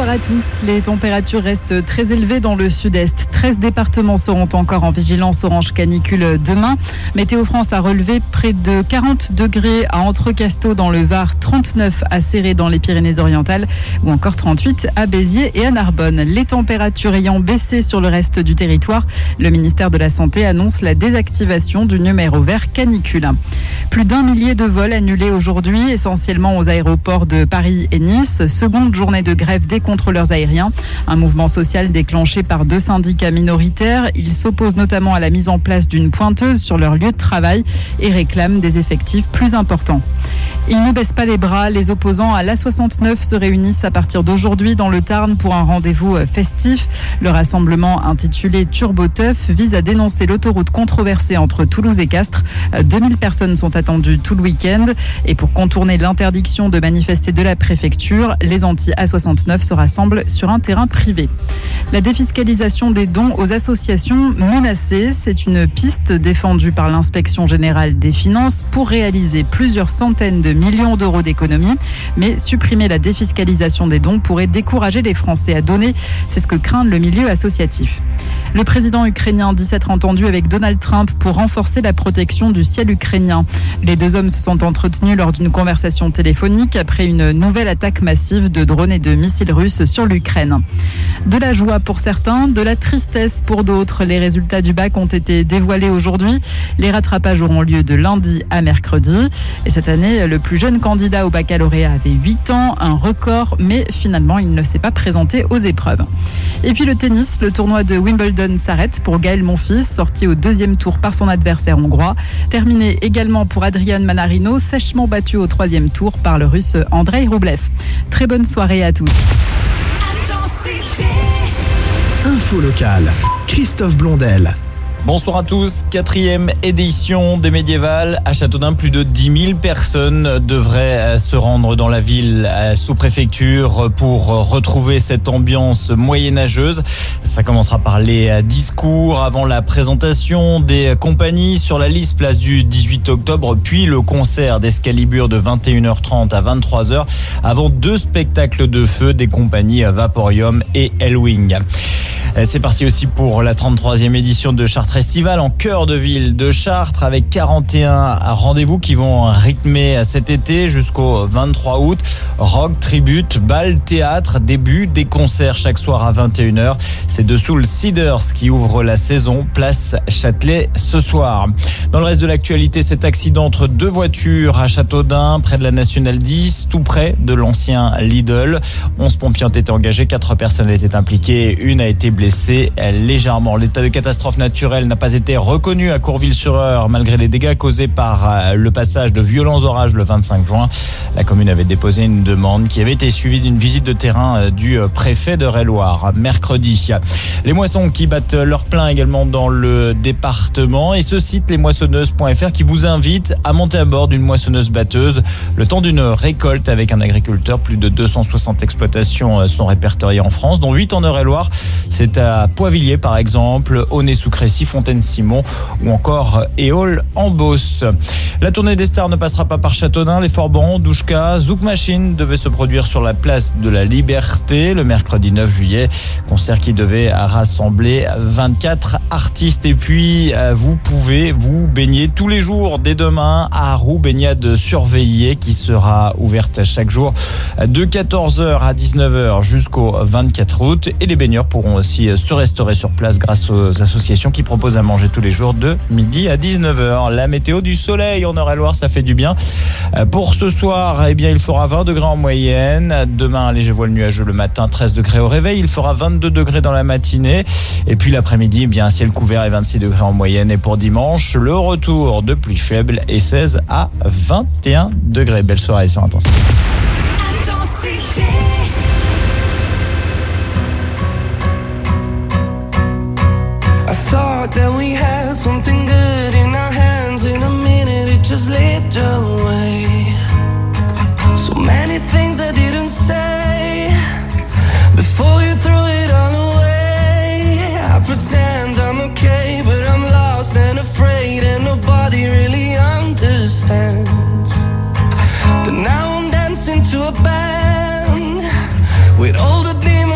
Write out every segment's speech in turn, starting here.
Bonsoir à tous. Les températures restent très élevées dans le sud-est. 13 départements seront encore en vigilance orange canicule demain. Météo France a relevé près de 40 degrés à Entrecasteaux dans le Var, 39 à Céré dans les Pyrénées-Orientales ou encore 38 à Béziers et à Narbonne. Les températures ayant baissé sur le reste du territoire, le ministère de la Santé annonce la désactivation du numéro vert canicule. Plus d'1 millier de vols annulés aujourd'hui, essentiellement aux aéroports de Paris et Nice. Seconde journée de grève des contrôleurs aériens. Un mouvement social déclenché par 2 syndicats minoritaires. Ils s'opposent notamment à la mise en place d'une pointeuse sur leur lieu de travail et réclament des effectifs plus importants. Ils ne baissent pas les bras. Les opposants à l'A69 se réunissent à partir d'aujourd'hui dans le Tarn pour un rendez-vous festif. Le rassemblement intitulé Turbo Teuf vise à dénoncer l'autoroute controversée entre Toulouse et Castres. 2000 personnes sont attendues tout le week-end. Et pour contourner l'interdiction de manifester de la préfecture, les anti-A69 se rassemblent sur un terrain privé. La défiscalisation des dons aux associations menacées, c'est une piste défendue par l'Inspection générale des finances pour réaliser plusieurs centaines de millions d'euros d'économies. Mais supprimer la défiscalisation des dons pourrait décourager les Français à donner. C'est ce que craint le milieu associatif. Le président ukrainien dit s'être entendu avec Donald Trump pour renforcer la protection du ciel ukrainien. Les deux hommes se sont entretenus lors d'une conversation téléphonique après une nouvelle attaque massive de drones et de missiles russes sur l'Ukraine. De la joie pour certains, de la tristesse pour d'autres. Les résultats du bac ont été dévoilés aujourd'hui. Les rattrapages auront lieu de lundi à mercredi. Et cette année, le plus jeune candidat au baccalauréat avait 8 ans, un record, mais finalement, il ne s'est pas présenté aux épreuves. Et puis le tennis, le tournoi de Wimbledon s'arrête pour Gaël Monfils, sorti au 2e tour par son adversaire hongrois. Terminé également pour Adrian Manarino, sèchement battu au 3e tour par le russe Andrei Rublev. Très bonne soirée à tous. Info locale, Christophe Blondel. Bonsoir à tous, 4e édition des Médiévales. À Châteaudun, plus de 10 000 personnes devraient se rendre dans la ville sous-préfecture pour retrouver cette ambiance moyenâgeuse. Ça commencera par les discours avant la présentation des compagnies sur la liste place du 18 octobre, puis le concert d'Escalibur de 21h30 à 23h, avant 2 spectacles de feu des compagnies Vaporium et Hellwing. C'est parti aussi pour la 33e édition de Chartres Estival en cœur de ville de Chartres avec 41 rendez-vous qui vont rythmer cet été jusqu'au 23 août. Rock, tribute, bal, théâtre, début des concerts chaque soir à 21h. C'est de Soul Cedars qui ouvre la saison, place Châtelet ce soir. Dans le reste de l'actualité, cet accident entre 2 voitures à Châteaudun, près de la Nationale 10, tout près de l'ancien Lidl. 11 pompiers ont été engagés, 4 personnes étaient impliquées, une a été blessée légèrement. L'état de catastrophe naturelle n'a pas été reconnu à Courville-sur-Eure malgré les dégâts causés par le passage de violents orages le 25 juin. La commune avait déposé une demande qui avait été suivie d'une visite de terrain du préfet de Réloir mercredi. Les moissons qui battent leur plein également dans le département et ce site lesmoissonneuses.fr qui vous invite à monter à bord d'une moissonneuse batteuse le temps d'une récolte avec un agriculteur. Plus de 260 exploitations sont répertoriées en France, dont 8 en Eure-et-Loire. C'est à Poivilliers par exemple, Aunay-sous-Crécy, Fontaine-Simon ou encore Éole en Beauce. La tournée des stars ne passera pas par Châteaudun. Les Forbans, Douchka, Zouk Machine devaient se produire sur la place de la Liberté le mercredi 9 juillet. Concert qui devait rassembler 24 artistes. Et puis vous pouvez vous baigner tous les jours dès demain à Roux, baignade surveillée qui sera ouverte chaque jour de 14h à 19h jusqu'au 24 août. Et les baigneurs pourront aussi se restaurer sur place grâce aux associations qui proposent à manger tous les jours de midi à 19h. La météo du soleil en Eure-et-Loire, ça fait du bien. Pour ce soir, eh bien, il fera 20 degrés en moyenne. Demain, un léger voile nuageux le matin, 13 degrés au réveil. Il fera 22 degrés dans la matinée. Et puis l'après-midi, eh bien, un ciel couvert et 26 degrés en moyenne. Et pour dimanche, le retour de pluie faible et 16 à 21 degrés. Belle soirée sur Intensité. Thought that we had something good in our hands. In a minute it just slipped away. So many things I didn't say before you threw it all away. I pretend I'm okay, but I'm lost and afraid, and nobody really understands. But now I'm dancing to a band with all the demons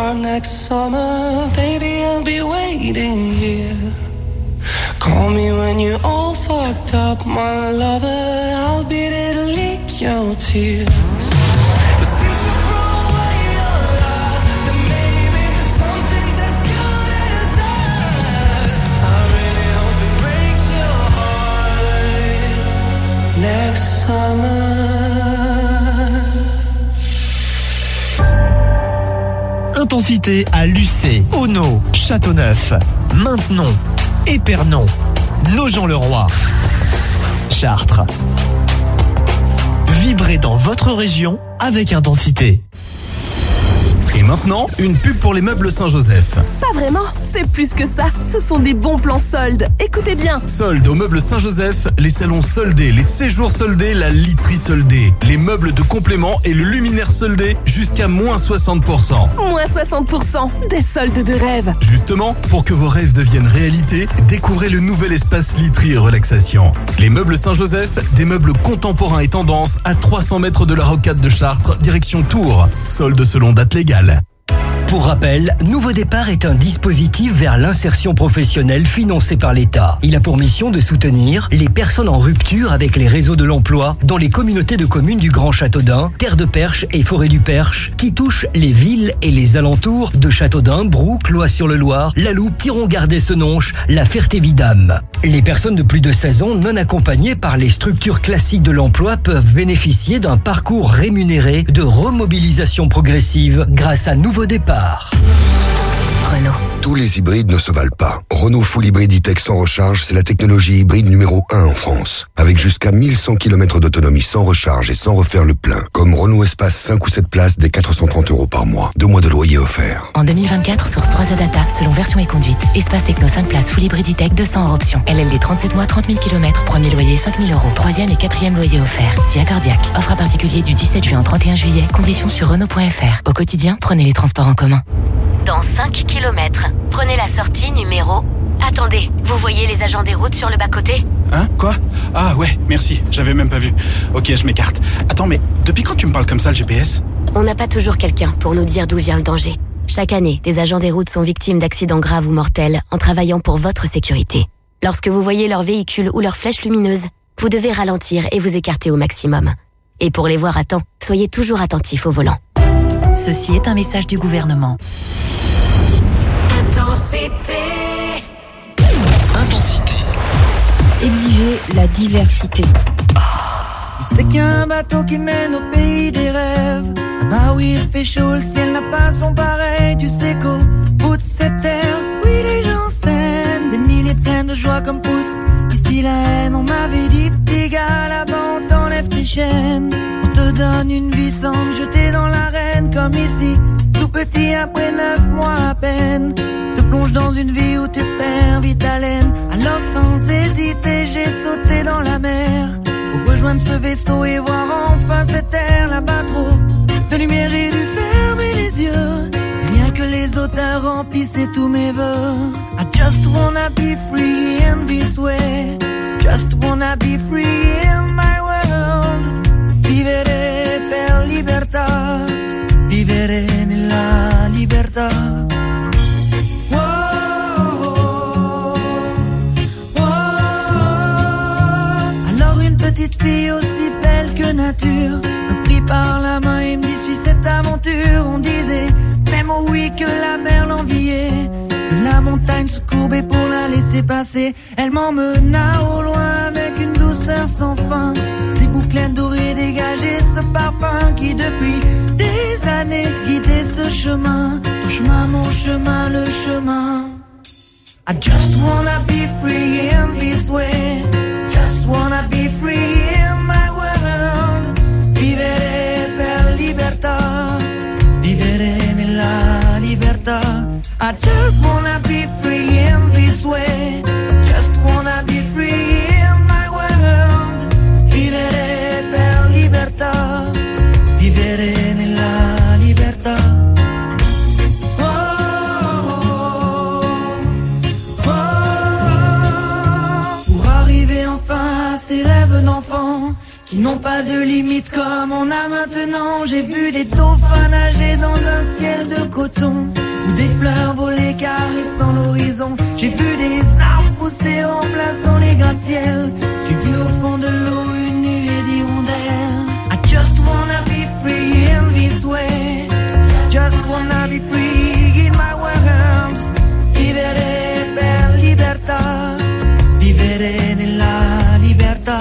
our next summer. Baby, I'll be waiting here. Call me when you're all fucked up, my lover. I'll be there to lick your tears. But since you throw away your love, then maybe something's as good as us. I really hope it breaks your heart next summer. Intensité à Lucé, Auneau, Châteauneuf, Maintenon, Épernon, Nogent-le-Roi, Chartres. Vibrez dans votre région avec Intensité. Et maintenant, une pub pour les meubles Saint-Joseph. Pas vraiment, c'est plus que ça. Ce sont des bons plans soldes. Écoutez bien. Soldes aux meubles Saint-Joseph, les salons soldés, les séjours soldés, la literie soldée, les meubles de complément et le luminaire soldé jusqu'à moins 60%. Moins 60%, des soldes de rêve. Justement, pour que vos rêves deviennent réalité, découvrez le nouvel espace literie et relaxation. Les meubles Saint-Joseph, des meubles contemporains et tendance à 300 mètres de la rocade de Chartres, direction Tours. Soldes selon date légale. Pour rappel, Nouveau Départ est un dispositif vers l'insertion professionnelle financé par l'État. Il a pour mission de soutenir les personnes en rupture avec les réseaux de l'emploi dans les communautés de communes du Grand Châteaudun, Terre de Perche et Forêt du Perche, qui touchent les villes et les alentours de Châteaudun, Brou, Cloît-sur-le-Loir, La Loupe, Thiron-Gardais-Senonches, La Ferté-Vidame. Les personnes de plus de 16 ans non accompagnées par les structures classiques de l'emploi peuvent bénéficier d'un parcours rémunéré de remobilisation progressive grâce à Nouveau Départ. Renault. Tous les hybrides ne se valent pas. Renault Full Hybrid E-Tech sans recharge, c'est la technologie hybride numéro 1 en France. Avec jusqu'à 1100 km d'autonomie sans recharge et sans refaire le plein. Comme Renault Espace 5 ou 7 places dès 430 € par mois. 2 mois de loyer offerts. En 2024, source 3 Data, selon version et conduite. Espace Techno 5 places Full Hybrid E-Tech 200 € option. LLD 37 mois, 30 000 km. Premier loyer 5 000 €. Troisième et quatrième loyer offert. SIA Cardiac. Offre à particulier du 17 juin au 31 juillet. Conditions sur Renault.fr. Au quotidien, prenez les transports en commun. Dans 5 km, prenez la sortie numéro... Attendez, vous voyez les agents des routes sur le bas-côté ? Hein ? Quoi ? Ah ouais, merci, j'avais même pas vu. Ok, je m'écarte. Attends, mais depuis quand tu me parles comme ça, le GPS ? On n'a pas toujours quelqu'un pour nous dire d'où vient le danger. Chaque année, des agents des routes sont victimes d'accidents graves ou mortels en travaillant pour votre sécurité. Lorsque vous voyez leur véhicule ou leur flèche lumineuse, vous devez ralentir et vous écarter au maximum. Et pour les voir à temps, soyez toujours attentifs au volant. Ceci est un message du gouvernement. Intensité. Exiger la diversité. Tu sais qu'il y a un bateau qui mène au pays des rêves. Là-bas où il fait chaud, le ciel n'a pas son pareil. Tu sais qu'au bout de cette terre, oui les gens s'aiment. Des milliers de graines de joie comme poussent ici la haine. On m'avait dit petit gars, là-bas on t'enlève tes chaînes. On te donne une vie sans te jeter dans l'arène. Comme ici, tout petit après 9 mois à peine. Te plonge dans une vie où tu perds vite haleine. Alors sans hésiter, j'ai sauté dans la mer pour rejoindre ce vaisseau et voir enfin cette terre. Là-bas trop de lumière, j'ai dû fermer les yeux. Rien que les auteurs remplissaient tous mes vœux. I just wanna be free in this way. Just wanna be free in my world. Vivere per libertà. Vivere nella libertà. Petite fille aussi belle que nature me prit par la main et me dit suis cette aventure. On disait même au oui que la mer l'enviait, que la montagne se courbait pour la laisser passer. Elle m'emmena au loin avec une douceur sans fin. Ses bouclettes dorées dégageaient ce parfum qui depuis des années guidait ce chemin. Ton chemin, mon chemin, le chemin. I just wanna be free in this way. Just wanna be free in my world. Vivere per libertà. Vivere nella libertà. I just wanna be free in this way. Just wanna be free in my world. Vivere per libertà. Vivere nella libertà. ces rêves d'enfants qui n'ont pas de limite comme on a maintenant. J'ai vu des dauphins nager dans un ciel de coton, ou des fleurs voler caressant l'horizon. J'ai vu des arbres pousser remplaçant les gratte-ciel. J'ai vu au fond de l'eau une nuée d'hirondelles. I just wanna be free in this way. Just wanna be free in my world. Vivere per libertà. Vivere nella libertà.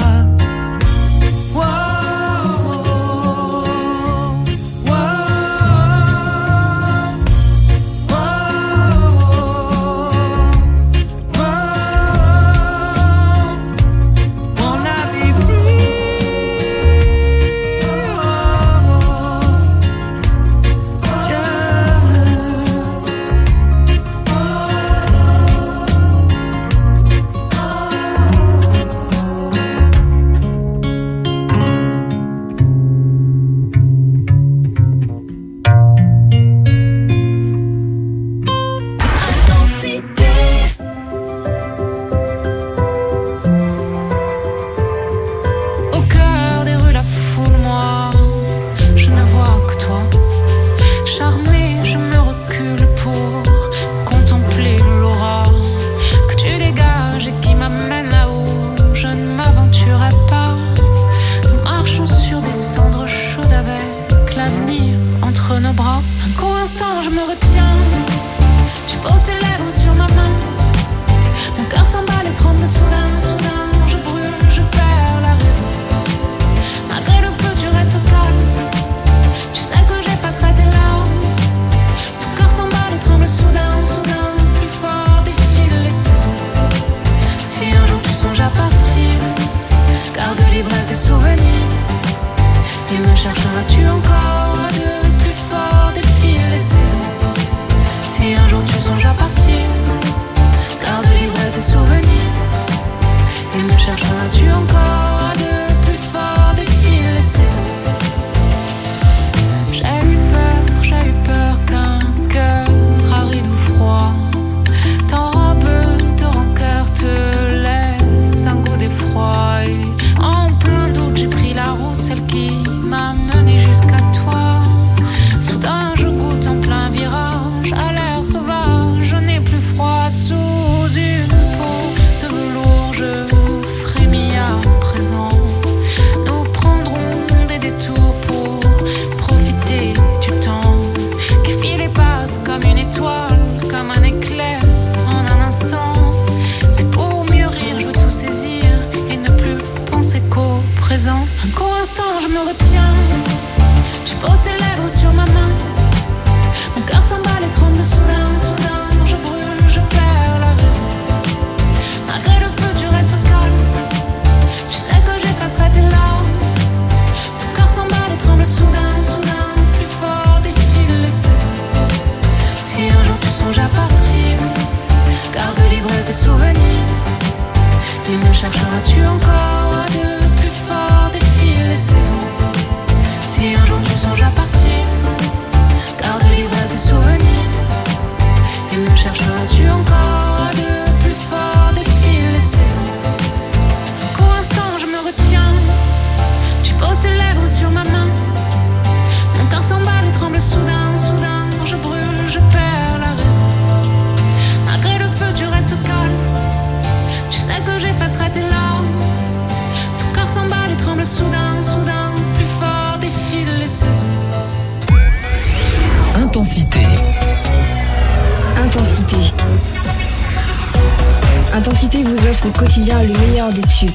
Intensité vous offre au quotidien le meilleur des tubes.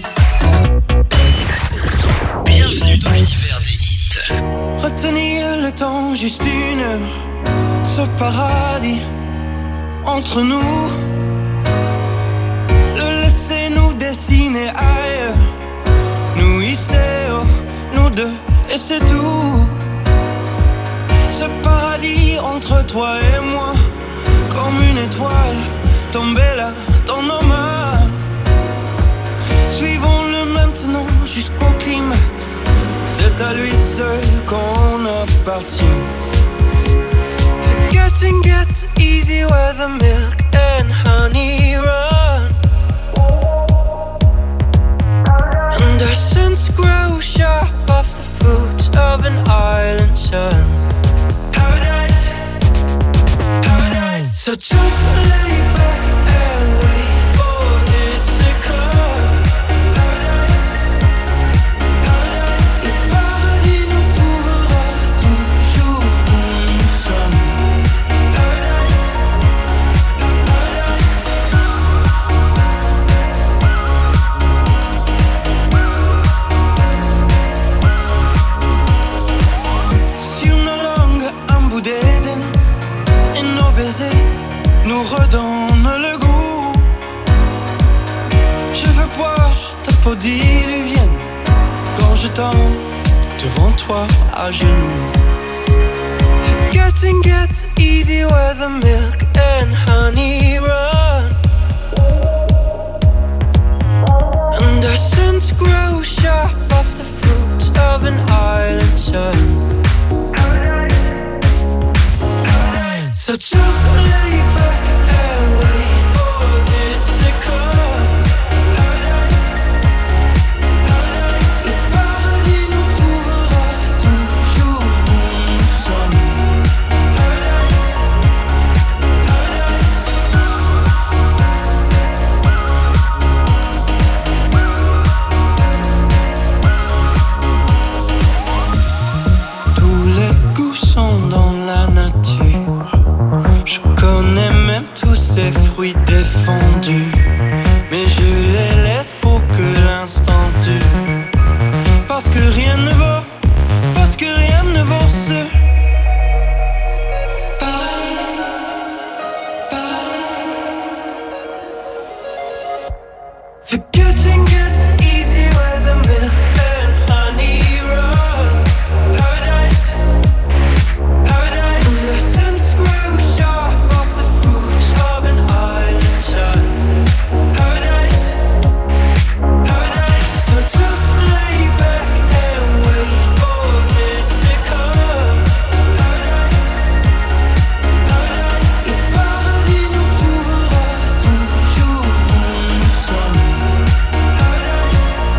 Bienvenue dans l'univers des hits. Retenir le temps, juste une heure. Ce paradis entre nous. Le laisser nous dessiner ailleurs. Nous hisser, oh, nous deux, et c'est tout. Ce paradis entre toi et moi, comme une étoile tombée là dans nos mains. Suivons-le maintenant jusqu'au climax. C'est à lui seul qu'on appartient. Forgetting gets easy where the milk and honey run. And grow sharp off the fruits of an island sun. Paradise, paradise. So just lay back and wait for it to come. Paradise, paradise. Le paradis nous trouvera toujours où nous sommes. Paradise, paradise. Sur nos langues, un bout d'Éden, et nos baisers nous redonnent le goût. Je veux boire ta peau diluvienne quand je tombe devant toi à genoux. Forgetting gets easy where the milk and honey run, and our sins grow sharp off the fruits of an island sun. So just lay back and wait for it to come. Paradise, paradise. Le paradis nous trouvera toujours où nous sommes. Paradise, paradise. Tous les goûts sont dans la nature. Je connais même tous ces fruits défendus, mais je les laisse pour que l'instant dure. Parce que rien ne vaut, parce que rien ne vaut ce paradis, paradis. Forgetting gets easy where the milk and honey run. Paradise, paradise. And the sense grow sharp off the fruits of an island sun. Paradise, paradise. So just lay back and wait for it to come. Paradise, paradise. Le paradis nous trouvera toujours où nous sommes. Paradise,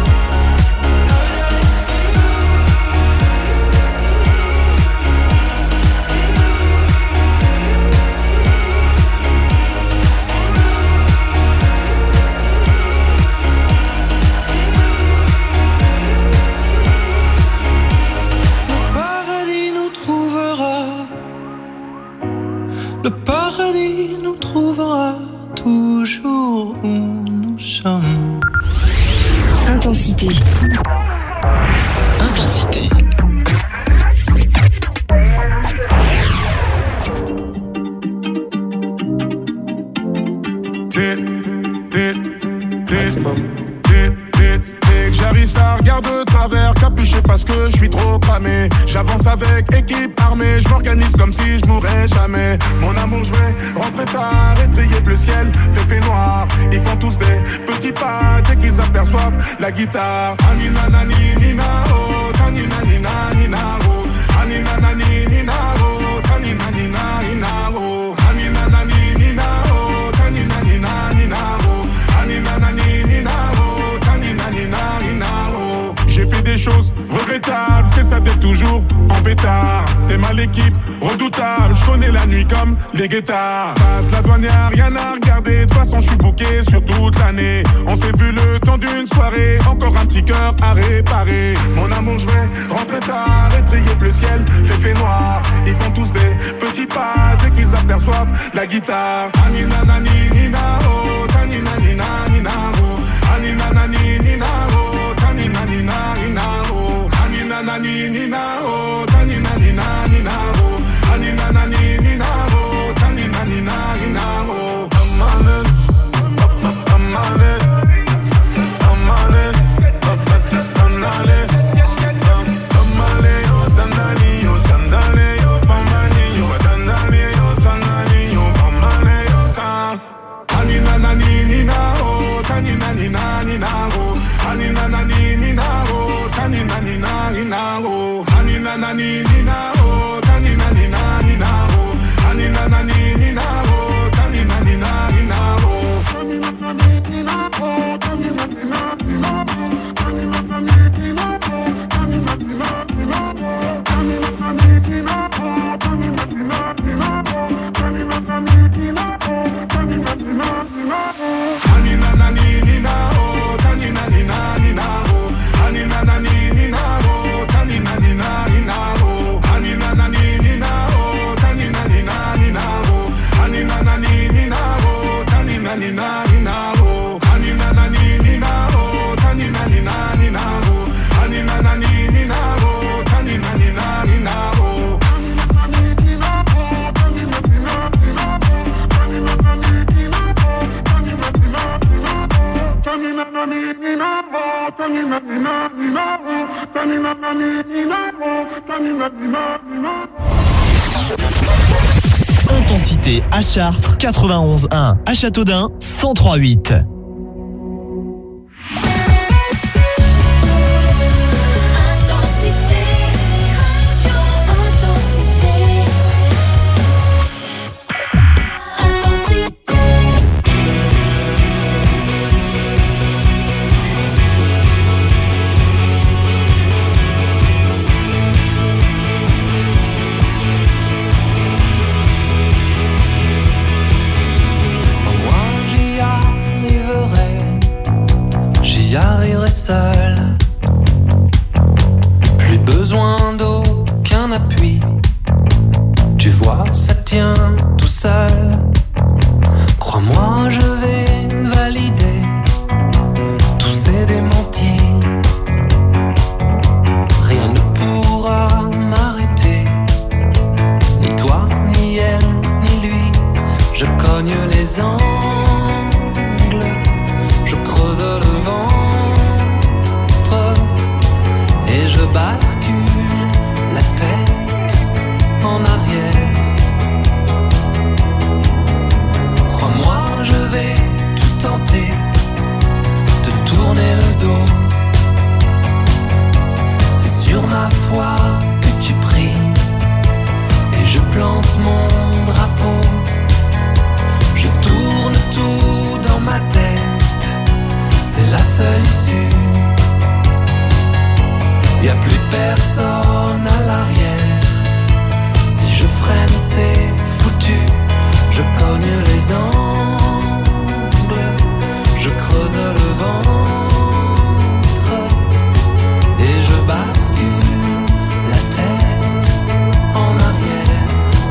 le paradis nous trouvera toujours où nous sommes. Intensité. Intensité. J'arrive, ça regarde de travers, capuché parce que je suis trop cramé. J'avance avec équipe armée, je m'organise comme si je mourrais jamais. Mon amour, je vais rentrer tard, étrier bleu ciel, fait noir. Ils font tous des petits pas dès qu'ils aperçoivent la guitare. Anina nani nina oh, tanina nina nina oh, anina nani nina oh, tanina nina nina oh, anina nani nina oh, tanina nina nina oh, anina nani nina oh, tanina nina nina oh. J'ai fait des choses regrettables, c'est ça d'être toujours en pétard. T'es mal l'équipe, redoutable, je connais la nuit comme les guettards. Passe la douane, y'a rien à regarder, de toute façon je suis booké sur toute l'année. On s'est vu le temps d'une soirée, encore un petit cœur à réparer. Mon amour, je vais rentrer tard, étrier bleu ciel, fait noir. Ils font tous des petits pas dès qu'ils aperçoivent la guitare. Anina nani nina oh, tanina nina nina oh, anina nani nina oh, tanina nina nina oh, anina nani nina oh, tanina nina nina oh, anina nani nina oh, tanina nina nina oh. Amale, amale, amale, amale, amale, oh dandali, oh sandale, oh famani, oh dandali, oh tangani, oh amale, oh tan. Anina nani nina oh, tanina nina nina oh, anina Intensité à Chartres, 91.1. À Châteaudun, 103.8. Seul, plus besoin d'aucun appui. Tu vois, ça tient tout seul. Crois-moi, je vais valider tous ces démentis. Rien ne pourra m'arrêter, ni toi, ni elle, ni lui. Je cogne les angles, je creuse le vent. Et je bascule la tête en arrière. Crois-moi, je vais tout tenter, te tourner le dos. C'est sur ma foi que tu pries, et je plante mon drapeau. Je tourne tout dans ma tête, c'est la seule issue. Y'a plus personne à l'arrière. Si je freine, c'est foutu. Je cogne les angles, je creuse le ventre et je bascule la tête en arrière.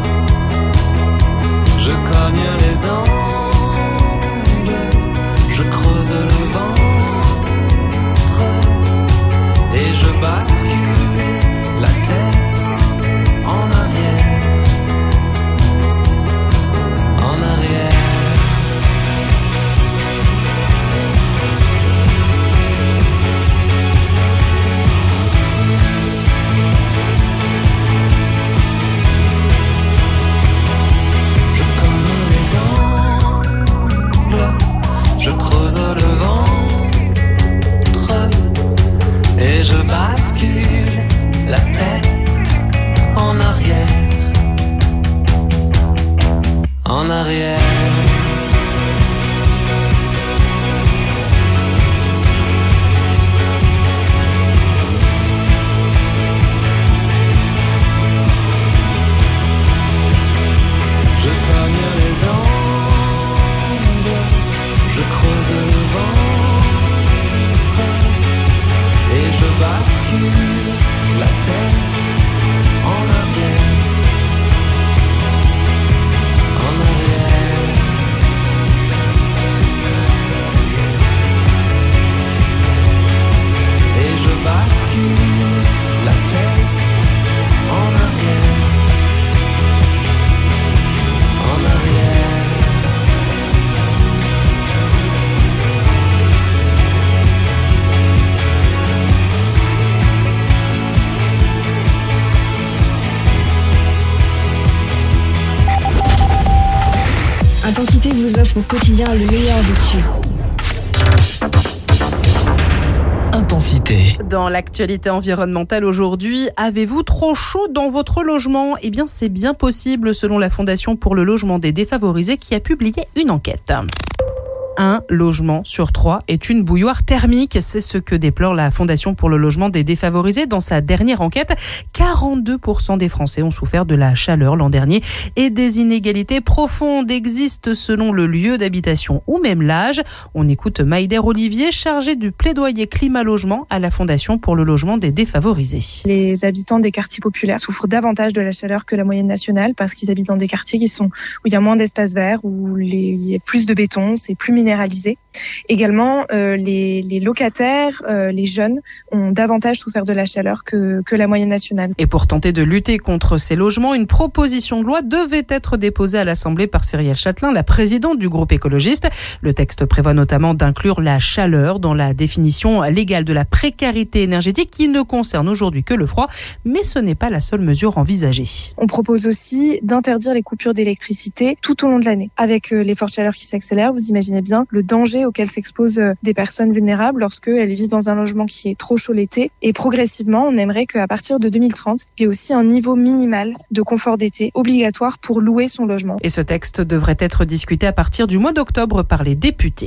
Je cogne les angles, je creuse le ventre et je bascule la tête en arrière, en arrière. Je cogne les angles, je creuse le ventre et je bascule la tête en arrière, en arrière. Je cogne les angles, je creuse le ventre et je bascule la tête en arrière, en arrière. Et je bascule la tête en arrière, en arrière. Intensité vous offre au quotidien le meilleur des tubes. Intensité. Dans l'actualité environnementale aujourd'hui, avez-vous trop chaud dans votre logement ? Eh bien, c'est bien possible selon la Fondation pour le logement des défavorisés qui a publié une enquête. Un logement sur 3 est une bouilloire thermique. C'est ce que déplore la Fondation pour le logement des défavorisés. Dans sa dernière enquête, 42% des Français ont souffert de la chaleur l'an dernier et des inégalités profondes existent selon le lieu d'habitation ou même l'âge. On écoute Maïder Olivier, chargé du plaidoyer climat-logement à la Fondation pour le logement des défavorisés. Les habitants des quartiers populaires souffrent davantage de la chaleur que la moyenne nationale parce qu'ils habitent dans des quartiers où il y a moins d'espaces verts, où il y a plus de béton, c'est plus minéralisée. Également, les locataires, les jeunes, ont davantage souffert de la chaleur que la moyenne nationale. Et pour tenter de lutter contre ces logements, une proposition de loi devait être déposée à l'Assemblée par Cyrielle Châtelain, la présidente du groupe écologiste. Le texte prévoit notamment d'inclure la chaleur dans la définition légale de la précarité énergétique qui ne concerne aujourd'hui que le froid, mais ce n'est pas la seule mesure envisagée. On propose aussi d'interdire les coupures d'électricité tout au long de l'année. Avec les fortes chaleurs qui s'accélèrent, vous imaginez bien le danger auquel s'exposent des personnes vulnérables lorsqu'elles vivent dans un logement qui est trop chaud l'été. Et progressivement, on aimerait qu'à partir de 2030, il y ait aussi un niveau minimal de confort d'été obligatoire pour louer son logement. Et ce texte devrait être discuté à partir du mois d'octobre par les députés.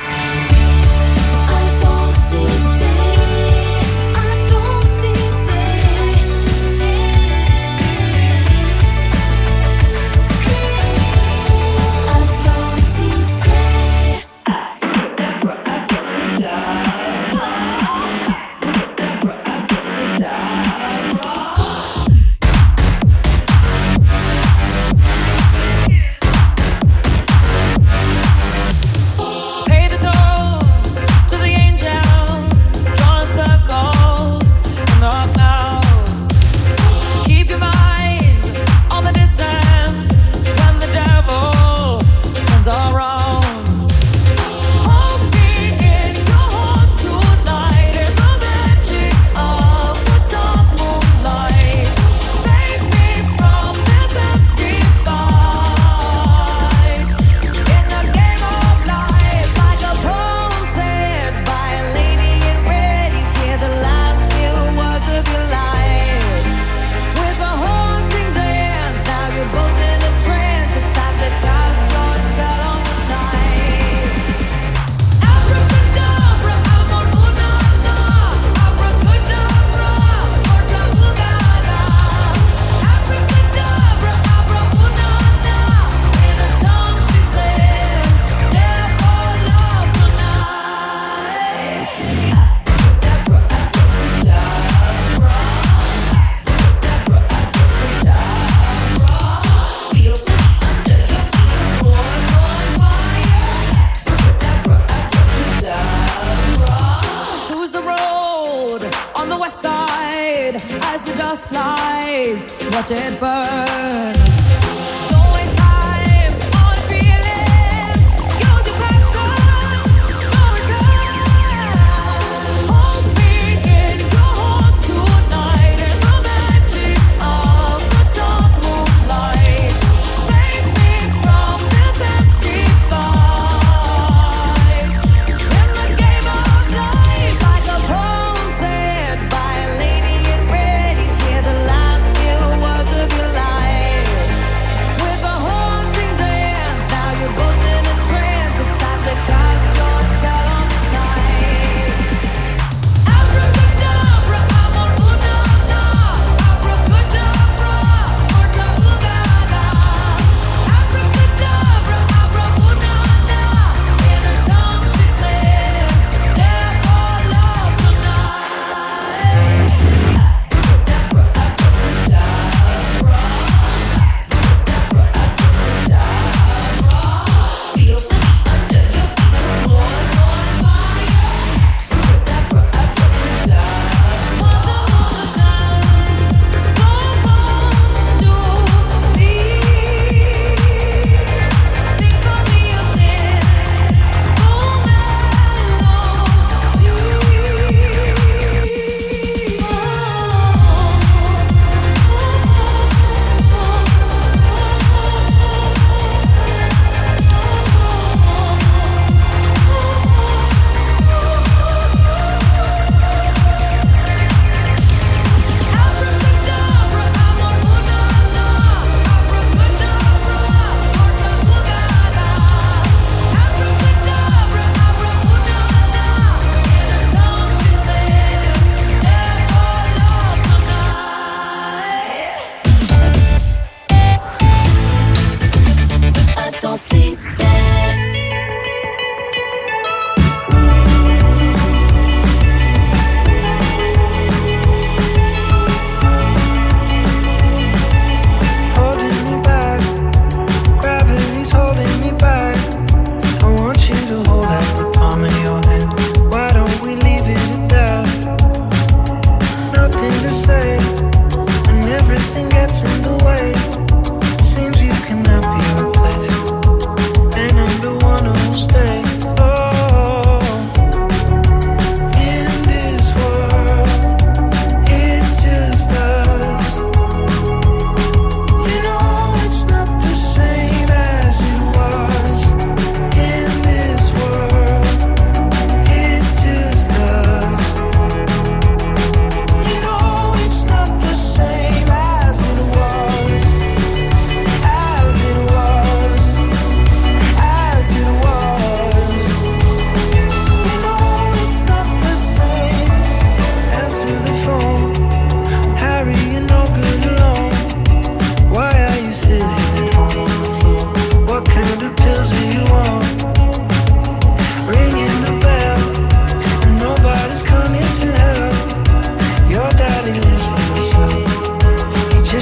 As the dust flies, watch it burn.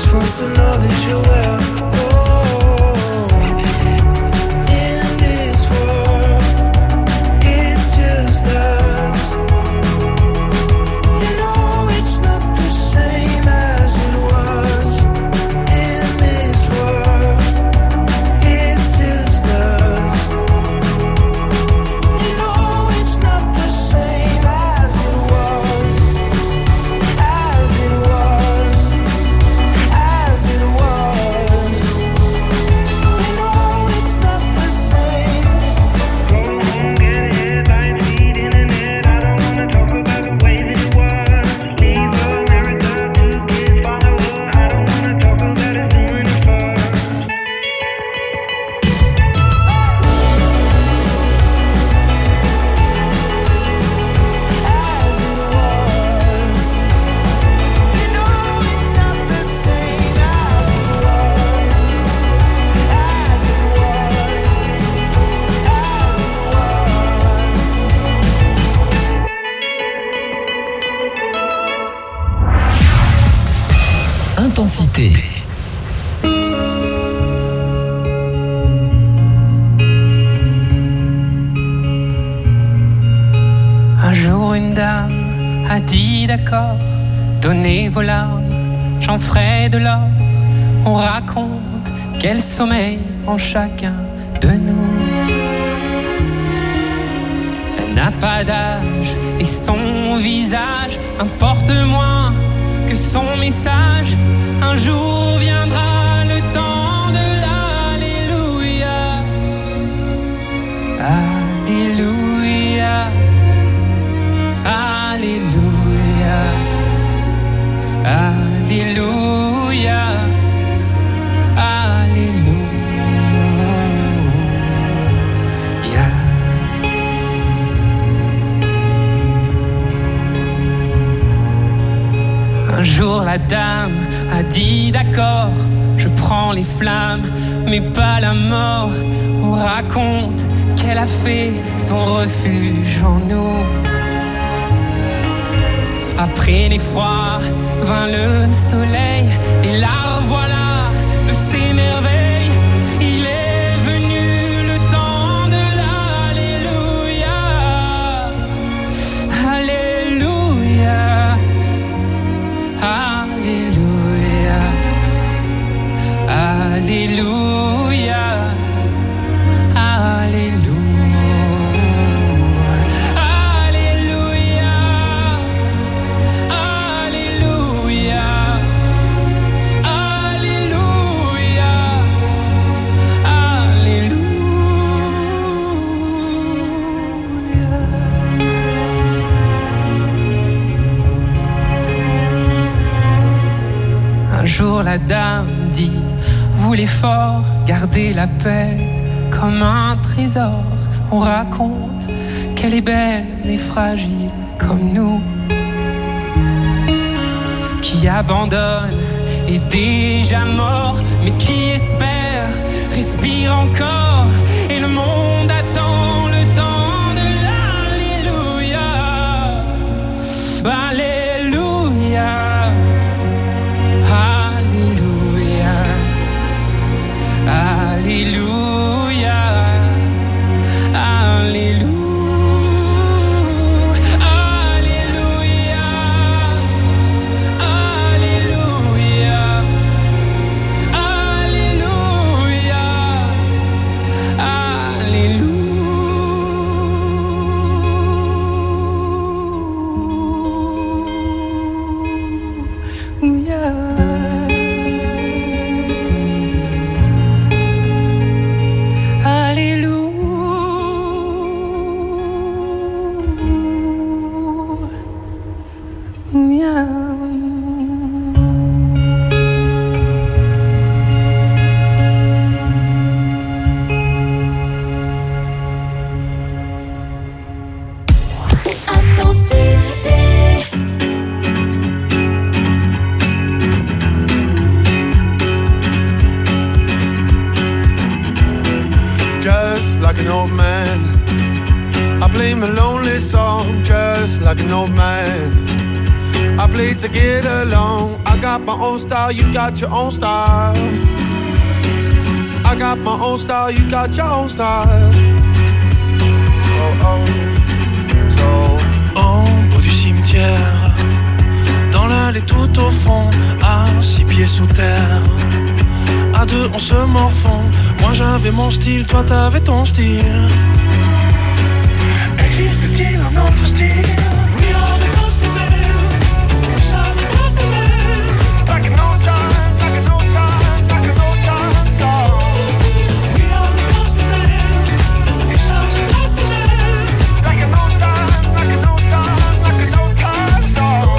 wants to know that you're well. In this world, it's just us. You know it's not the same as it was. In this world, it's just us. You know it's not the same as it was. As it was. As it was. You know it's not the same. Go home, get headlines, feed internet. I don't wanna talk about the way that it was. Leave America, 2 kids follow her. I don't wanna talk about us doing it first. As it was. You know it's not the same as it was. As it was. As it was. Intensité. Un jour une dame a dit d'accord, donnez vos larmes, j'en ferai de l'or. On raconte quel sommeil en chacun de nous. Elle n'a pas d'âge et son visage importe moins que son message. Un jour viendra le temps de l'Alléluia. Alléluia. Alléluia. Alléluia. Alléluia. Un jour la dame a dit d'accord, je prends les flammes, mais pas la mort. On raconte qu'elle a fait son refuge en nous. Après l'effroi vint le soleil, et la voilà de ses merveilles. Il est venu le temps de l'Alléluia. Alléluia. Alléluia. Alléluia. Alléluia. Un jour la dame dit, vous les forts, gardez la paix comme un trésor. On raconte qu'elle est belle mais fragile comme nous, qui abandonne est déjà mort, mais qui espère respire encore. Et le monde attend le temps de l'Alléluia. Alléluia. Alléluia, Alléluia, Alléluia, Alléluia, Alléluia, like an old man. I play my lonely song just like an old man. I play to get along. I got my own style, you got your own style. I got my own style, you got your own style. Oh oh, so. Au bout du cimetière, dans l'allée tout au fond, à 6 pieds sous terre. À deux on se morfond. Moi j'avais mon style, toi t'avais ton style. Existe-t-il un autre style? We are the customers. We are the customers. Like an old time, like an old time, like an old time song. We are the customers. We are the customers. Like an old time, like an old time, like an old time song.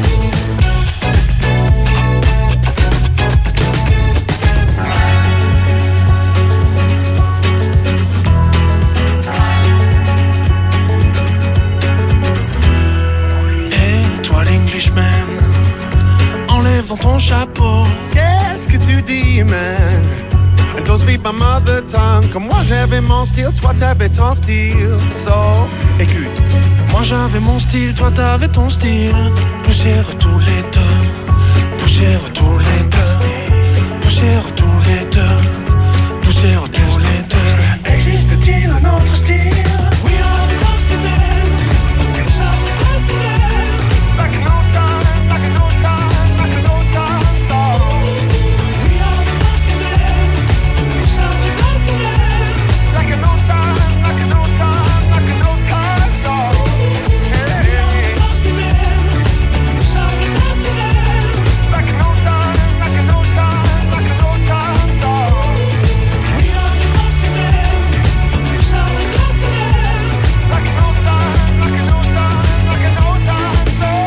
Enlève dans ton chapeau. Qu'est-ce que tu dis, man? Don't speak my mother tongue. Comme moi j'avais mon style, toi t'avais ton style. So, écoute. Moi j'avais mon style, toi t'avais ton style. Poussière tous les deux. Poussière tous les deux. Poussière tous les deux. Poussière tous les deux. Existe-t-il un autre style? We are the customers. We are the customers. Like an old time, like an old time, like an old time song. We are the customers. We are the customers. Like an old time, like an old time, like an old time song. We are the customers. We are the customers. Like an old time, like an old time, like an old time song. We are the customers. We are the customers. Like an old time, like an old time, like an old time song.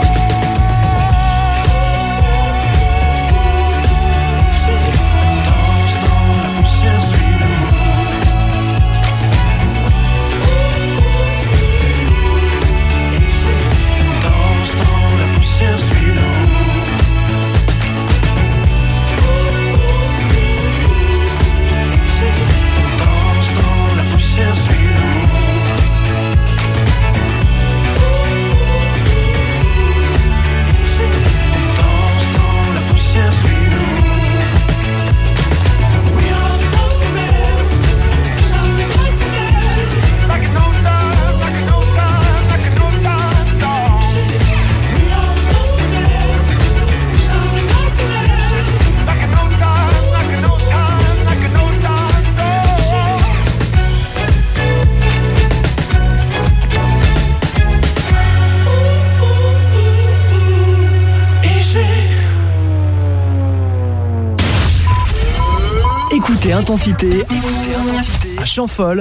Danse dans la poussière, suis-nous. Danse dans la poussière, suis-nous. Danse dans la poussière, suis-nous. Danse dans la poussière, suis-nous. We are the customers. We are the customers. Like an old time, like an old time, like an old time song. We are the customers. We are the customers. Like an old time, like an old time, like an old time song. Ici. Écoutez Intensité à Champfol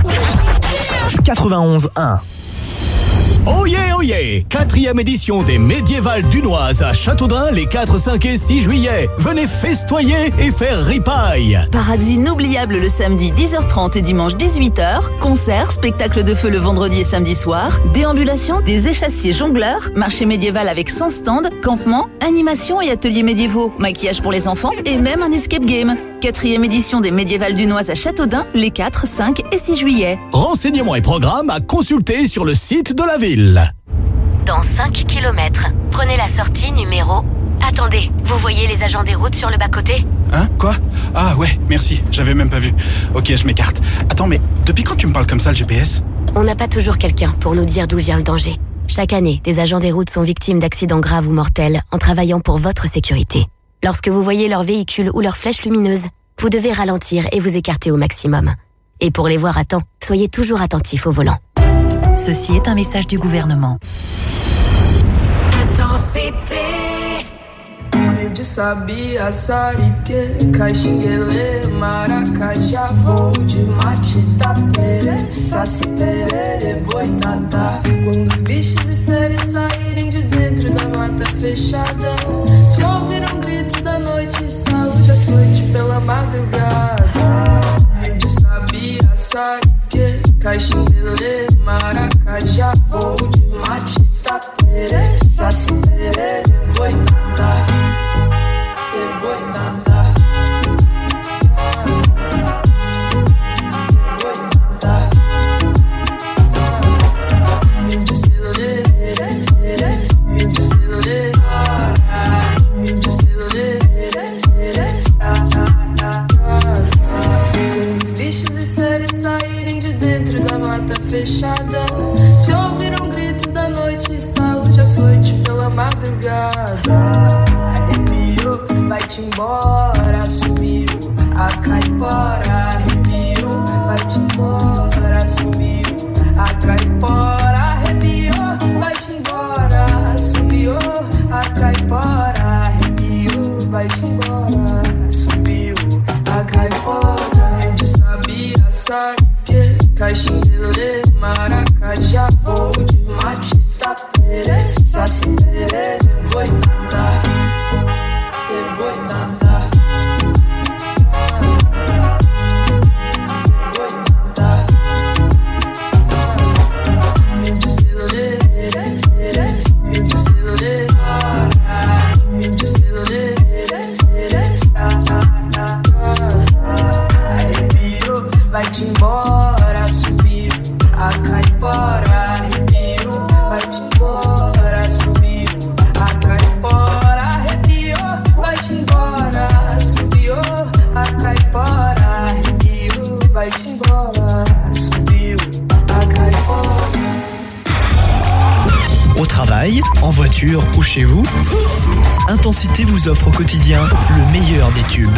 91.1. Oh yeah, oh yeah! 4e édition des Médiévales Dunoises à Châteaudun les 4, 5 et 6 juillet. Venez festoyer et faire ripaille. Paradis inoubliable le samedi 10h30 et dimanche 18h. Concerts, spectacles de feu le vendredi et samedi soir. Déambulation, des échassiers jongleurs. Marché médiéval avec 100 stands. Campement, animation et ateliers médiévaux. Maquillage pour les enfants et même un escape game. 4e édition des Médiévales Dunoises à Châteaudun les 4, 5 et 6 juillet. Renseignements et programmes à consulter sur le site de la ville. Dans 5 km, prenez la sortie numéro... Attendez, vous voyez les agents des routes sur le bas-côté? Hein? Quoi? Ah ouais, merci, j'avais même pas vu. Ok, je m'écarte. Attends, mais depuis quand tu me parles comme ça, le GPS? On n'a pas toujours quelqu'un pour nous dire d'où vient le danger. Chaque année, des agents des routes sont victimes d'accidents graves ou mortels en travaillant pour votre sécurité. Lorsque vous voyez leur véhicule ou leur flèche lumineuse, vous devez ralentir et vous écarter au maximum. Et pour les voir à temps, soyez toujours attentifs au volant. Ceci est un message du gouvernement. Intensité. De sabia, sarique, caxinguele, maracajá, voo de mate, tapere, saci, perere, boitatá. Quando os bichos e seres saírem de dentro da mata fechada, se ouviram gritos da noite, estalos de açoite pela madrugada. De sabia, sarique, caxinguele, maracajá, voo de mate, tapere, saci, perere, boitatá. madrugada. Arrepiou, vai-te embora, sumiu. A caipora arrepiou, vai-te embora, sumiu. A caipora arrepiou, vai-te embora, sumiu. A caipora arrepiou, vai-te embora, sumiu. A caipora de sabia, sabe que caixinheiro de maracajá, voo de matita pere, saci pere, boi nada, boi nada. Vai-te embora, subiu. A caipora arrepiou. Vai-te embora, subiu. A caipora arrepiou. Vai-te embora, subiu. A caipora arrepiou. Vai-te embora, subiu. A caipora. Au travail, en voiture ou chez vous, Intensité vous offre au quotidien le meilleur des tubes.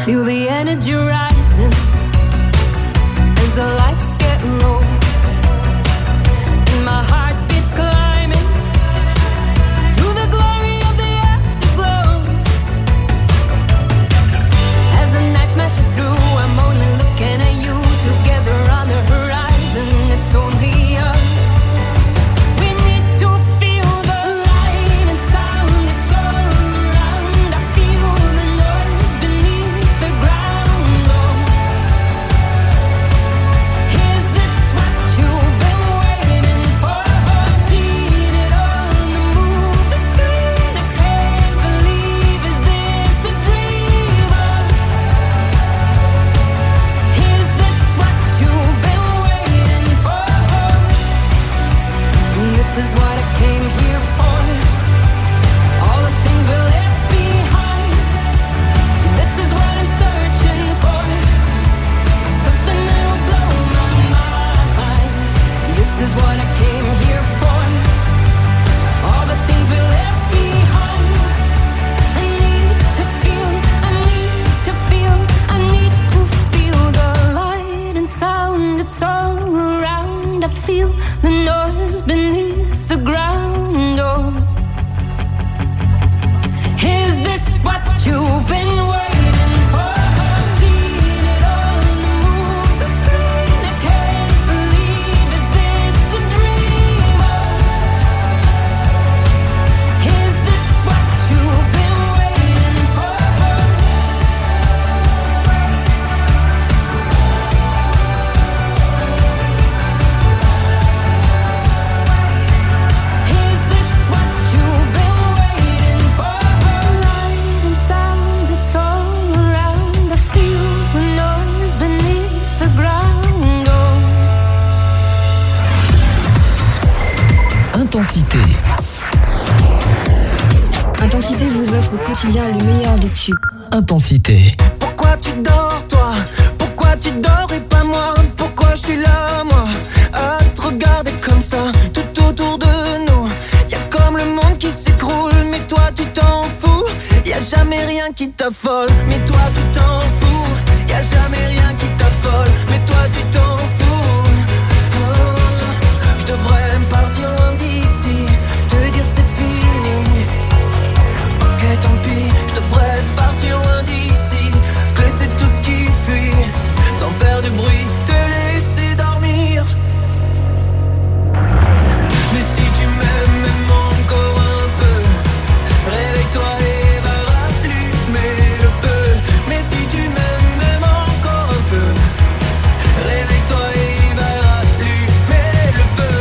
Feel the energy rising as the lights get low, and my heart beats climbing through the glory of the afterglow. As the night smashes through, I'm only looking at you, together on the horizon. It's only us. We need to feel the light and sound. It's all around. I feel the noise beneath the ground. Oh, is this what you've been waiting for? Seen it on the movie screen. I can't believe, is this a dream? Is this what you've been waiting for? This is what I came here for. All the things we left behind. This is what I'm searching for. Something that'll blow my mind. This is what I came here for. All the things we left behind. I need to feel, I need to feel, I need to feel the light and sound. It's all around. I feel the noise beneath the ground. Oh, is this what you've been waiting for? Seen it on the movie screen. I can't believe, is this a dream? Is this what you've been waiting for? Is this what you've been waiting for? Light and sound, it's all around. I feel the noise beneath the ground. Oh. Intensité. Intensité vous offre au quotidien le meilleur des tubes. Intensité. Pourquoi tu dors, toi? Pourquoi tu dors et pas moi? Pourquoi je suis là, moi, à te regarder comme ça, tout autour de nous? Y'a comme le monde qui s'écroule, mais toi tu t'en fous. Y'a jamais rien qui t'affole, mais toi tu t'en fous. Y'a jamais rien qui t'affole, mais toi tu t'en fous. Oh, je devrais partir loin d'ici, te dire c'est fini. Ok, tant pis, je devrais partir loin d'ici, te laisser tout ce qui fuit, sans faire de bruit, te laisser dormir. Mais si tu m'aimes, même encore un peu, réveille-toi et va rallumer le feu. Mais si tu m'aimes, même encore un peu, réveille-toi et va rallumer le feu.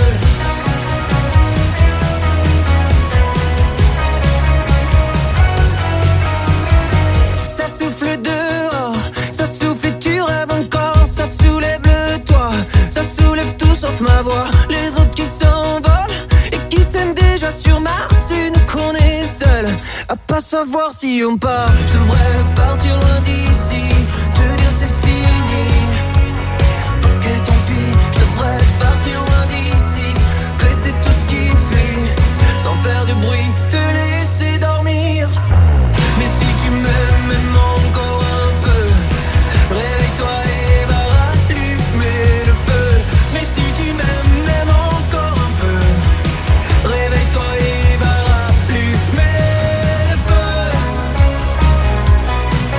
Ça souffle dehors, ça souffle et tu rêves encore. Ça soulève le toit, ça soulève tout sauf ma voix. Les autres qui s'envolent et qui s'aiment déjà sur Mars, et nous qu'on est seuls à pas savoir si on part. Je devrais partir loin d'ici, te dire c'est fini. Ok, tant pis, je devrais partir loin d'ici, te laisser tout ce qui fuit, sans faire de bruit, te laisser dormir. Mais si tu m'aimes, même encore un peu, réveille-toi et va rallumer le feu. Mais si tu m'aimes, même encore un peu, réveille-toi et va rallumer le feu.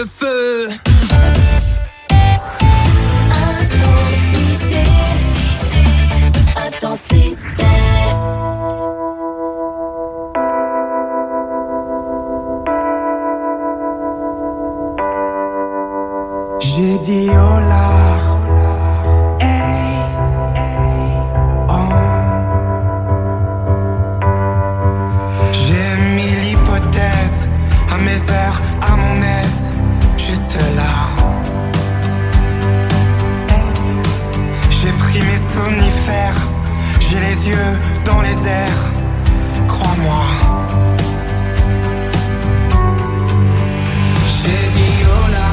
le feu. Intensité. J'ai dit hola, hey, hey, oh. J'ai mis l'hypothèse à mes heures, à mon aise, juste là. J'ai pris mes somnifères, j'ai les yeux dans les airs, crois-moi. J'ai dit hola.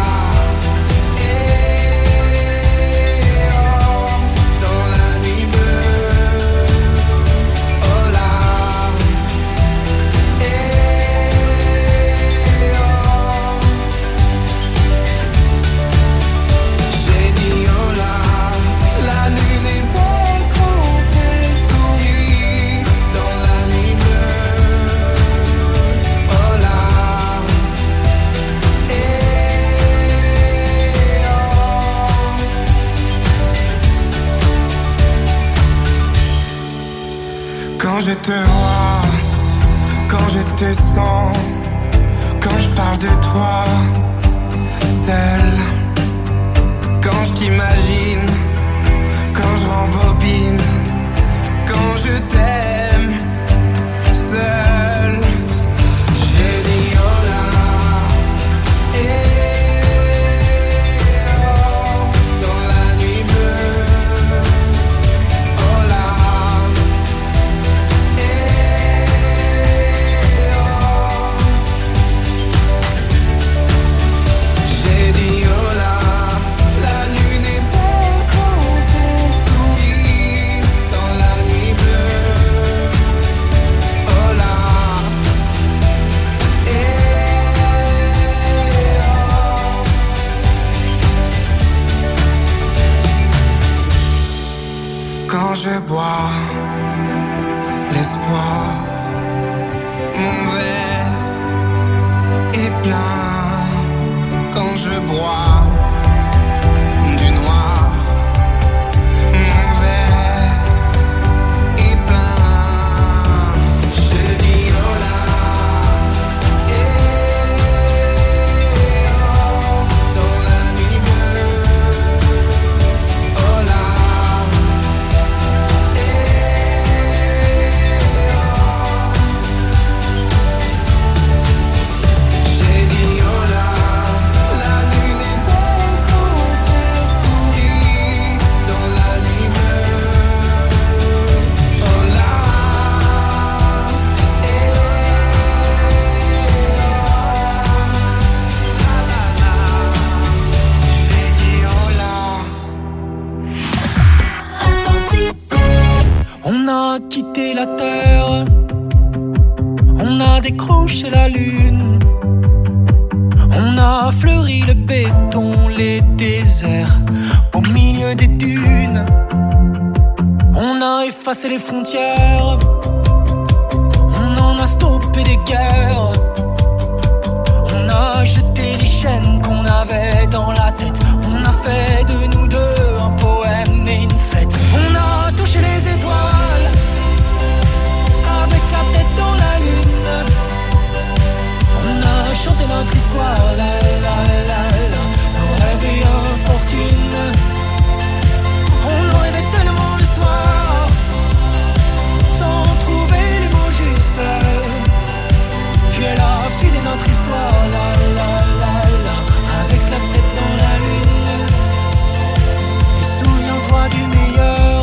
Quand je te vois, quand je te sens, quand je parle de toi, seul, quand je t'imagine, quand je rembobine, quand je t'aime, seul, j'ai dit hola, dans la nuit bleue, hola. Quand je bois l'espoir, mon verre est plein. Quand je bois du noir, mon verre est plein. Je dis hola, dans la nuit bleue, hola. On a quitté la terre, on a décroché la lune, on a fleuri le béton, les déserts, au milieu des dunes. On a effacé les frontières, on en a stoppé des guerres, on a jeté les chaînes qu'on avait dans la tête, on a fait de nous deux un poème et une fête. On a touché les étoiles, avec la tête dans la lune, on a chanté notre histoire, la la la la, nos rêves et infortune. On en rêvait tellement le soir, sans trouver les mots justes. Puis elle a filé notre histoire, la la la la, avec la tête dans la lune. Et souviens-toi du meilleur,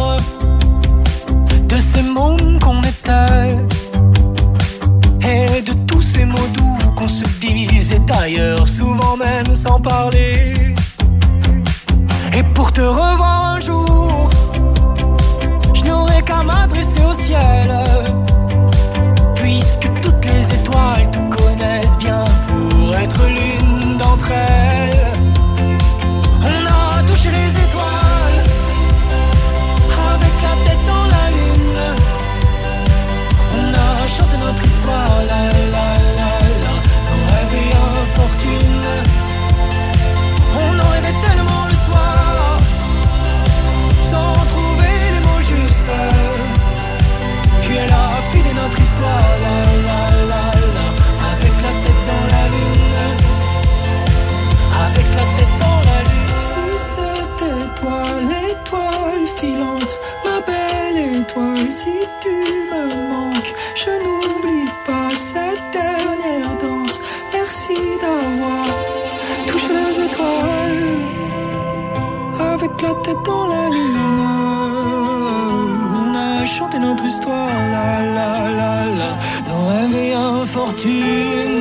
de ces mômes qu'on était, et de tous ces mots doux qu'on se disait ailleurs, souvent même sans parler. Et pour te revoir un jour, je n'aurai qu'à m'adresser au ciel, puisque toutes les étoiles te connaissent bien pour être l'une d'entre elles. On a touché les étoiles, avec la tête dans la lune, on a chanté notre histoire, la la la la, nos rêves et infortune. la tête dans la lune. On a chanté notre histoire, la la la la. Nos rêves et infortunes.